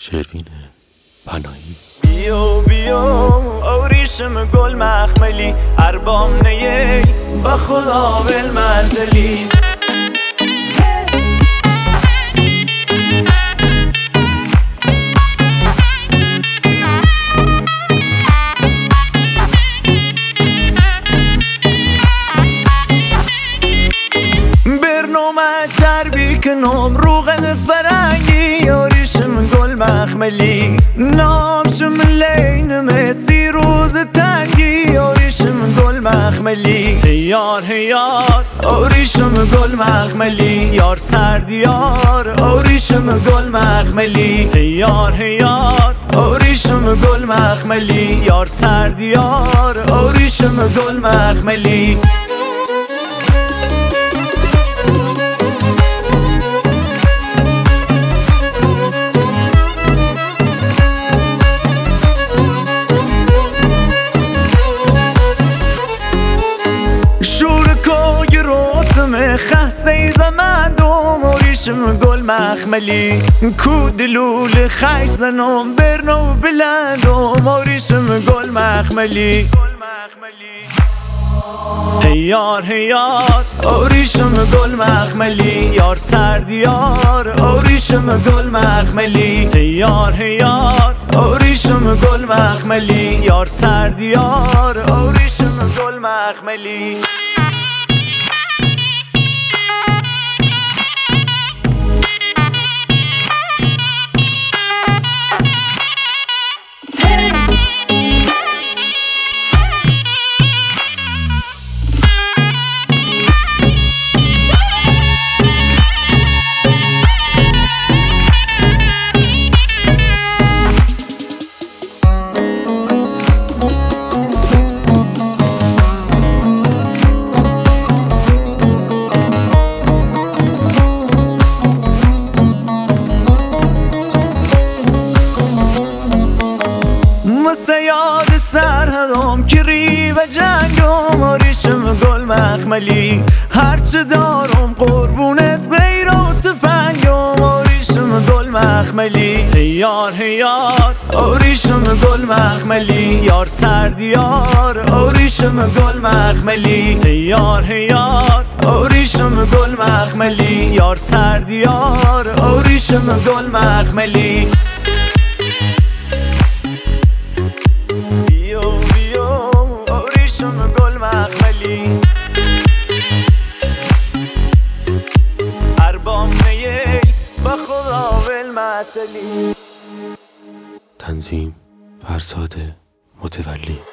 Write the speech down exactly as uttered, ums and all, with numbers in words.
شروین پناهی. بیو بیو اوریشم گل مخملی اربام نیی با خدا بالمنزلی. برنامه چربی کنم روغن فرنگی اوریشم گل مخملی نامشم لین مسی روز تنگی اوریشم گل مخملی. هیار هیار اوریشم گل مخملی یار سردیار اوریشم گل مخملی. هیار هیار اوریشم گل مخملی یار سردیار اوریشم گل مخملی. خسته زمان دوم اوریشم گل مخملی کودلول خیش زنم برنو بلندم اوریشم گل مخملی. هیار هیار اوریشم گل مخملی یار سردیار اوریشم گل مخملی. هیار هیار اوریشم گل مخملی یار سردیار اوریشم گل مخملی. یاد سرهدم کری و جنگم اوریشم گل مخملی هرچه دارم قربونت غیر و تفنگم اوریشم گل مخملی. هیار هیار اوریشم گل مخملی یار سردیار اوریشم گل مخملی. هیار هیار اوریشم گل مخملی یار سردیار اوریشم گل مخملی. اربام نیی با خدا بالمنزلی. تنظیم فرزاد متولی.